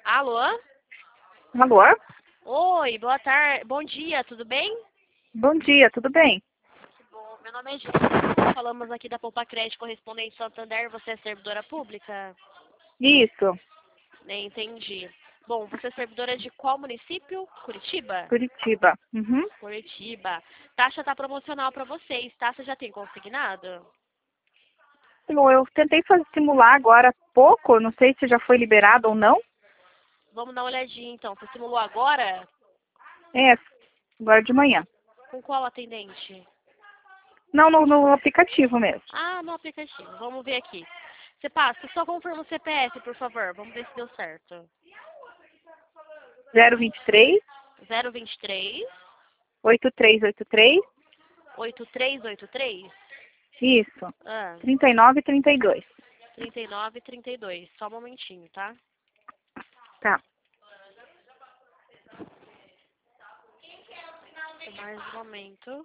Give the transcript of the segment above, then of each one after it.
Alô? Alô? Oi, boa tarde. Bom dia, tudo bem? Bom dia, tudo bem? Bom, meu nome é Gil. Falamos aqui da Poupa Crédito Correspondente Santander. Você é servidora pública? Isso, Entendi. Bom, você é servidora de qual município? Curitiba? Curitiba. Uhum. Curitiba. Taxa tá promocional para vocês, tá? Você já tem consignado? Eu tentei simular agora há pouco, não sei se já foi liberado ou não. Vamos dar uma olhadinha então. Você simulou agora? É, agora de manhã. Com qual atendente? Não, no aplicativo mesmo. Ah, no aplicativo. Vamos ver aqui. Você passa, só confirma o CPF, por favor. Vamos ver se deu certo. 023 023 8383. 8383? Isso. Ah, 3932. 3932. Só um momentinho, tá? Tá. Mais um momento.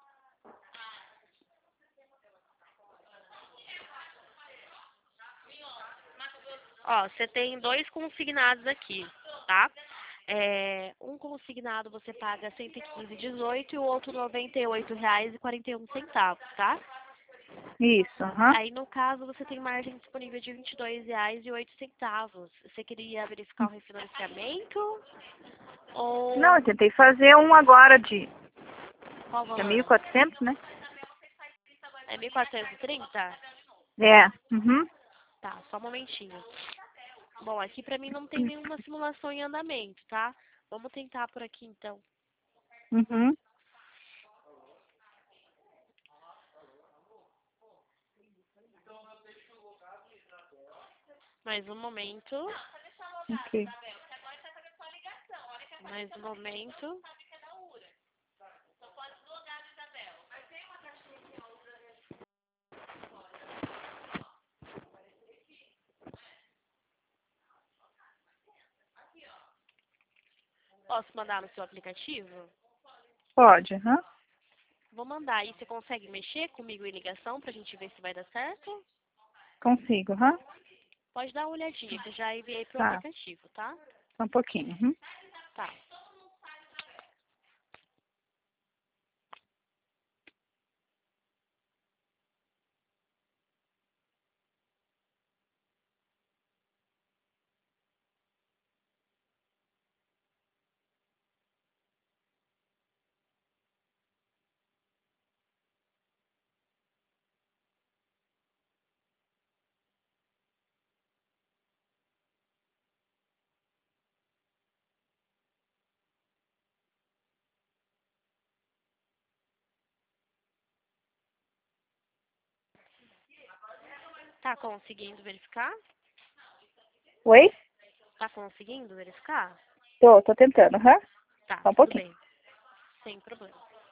Ó, você tem dois consignados aqui, tá? Um consignado você paga 115,18 e o outro R$ 98,41, tá? Isso, aham. Aí, no caso, você tem margem disponível de R$ 22,08. Você queria verificar o refinanciamento? Não, Ou eu tentei fazer um agora qual de valor? 1.400, né? É 1.430? É. Uhum. Tá, só um momentinho. Bom, aqui pra mim não tem nenhuma simulação em andamento, tá? Vamos tentar por aqui, então. Uhum. Mais um momento. Ok. Mais um momento. Posso mandar no seu aplicativo? Pode, aham. Vou mandar aí. Você consegue mexer comigo em ligação pra gente ver se vai dar certo? Consigo, aham. Pode dar uma olhadinha, que eu já enviei pro Tá. aplicativo, tá? Só um pouquinho. Uhum. Tá. Tá conseguindo verificar? Oi? Tá conseguindo verificar? Tô tentando, aham. Tá, Só um tudo pouquinho. bem. Sem problema.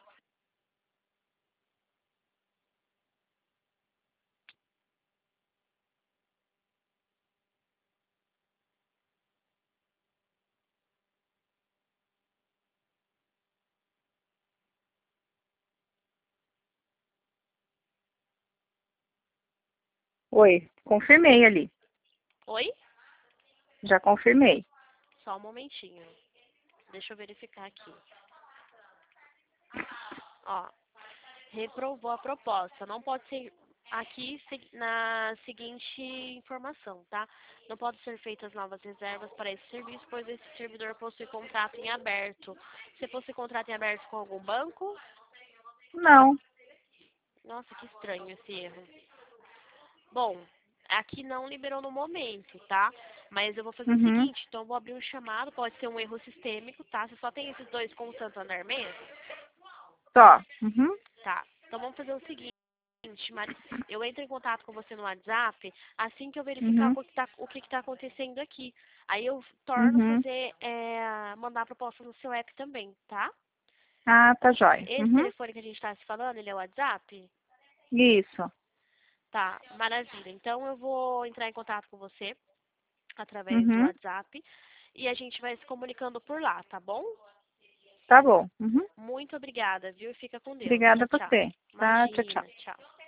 Oi, confirmei ali. Oi? Já confirmei. Só um momentinho. Deixa eu verificar aqui. Ó, reprovou a proposta. Não pode ser aqui na seguinte informação, tá? Não pode ser feitas novas reservas para esse serviço, pois esse servidor possui contrato em aberto. Se fosse contrato em aberto com algum banco? Não. Nossa, que estranho esse erro. Bom, aqui não liberou no momento, tá? Mas eu vou fazer o Uhum. seguinte, então eu vou abrir um chamado, pode ser um erro sistêmico, tá? Você só tem esses dois com o Santander mesmo? Só. Uhum. Tá. Então vamos fazer o seguinte, Mari, eu entro em contato com você no WhatsApp assim que eu verificar Uhum. o que está acontecendo aqui. Aí eu torno Uhum. fazer, mandar a proposta no seu app também, tá? Ah, tá jóia. Esse Uhum. telefone que a gente está se falando, ele é o WhatsApp? Isso. Tá, maravilha. Então eu vou entrar em contato com você através do Uhum. WhatsApp e a gente vai se comunicando por lá, tá bom? Tá bom. Uhum. Muito obrigada, viu? E fica com Deus. Obrigada Tchau, a tchau. você. Tá, tchau, tchau. Imagina, tchau.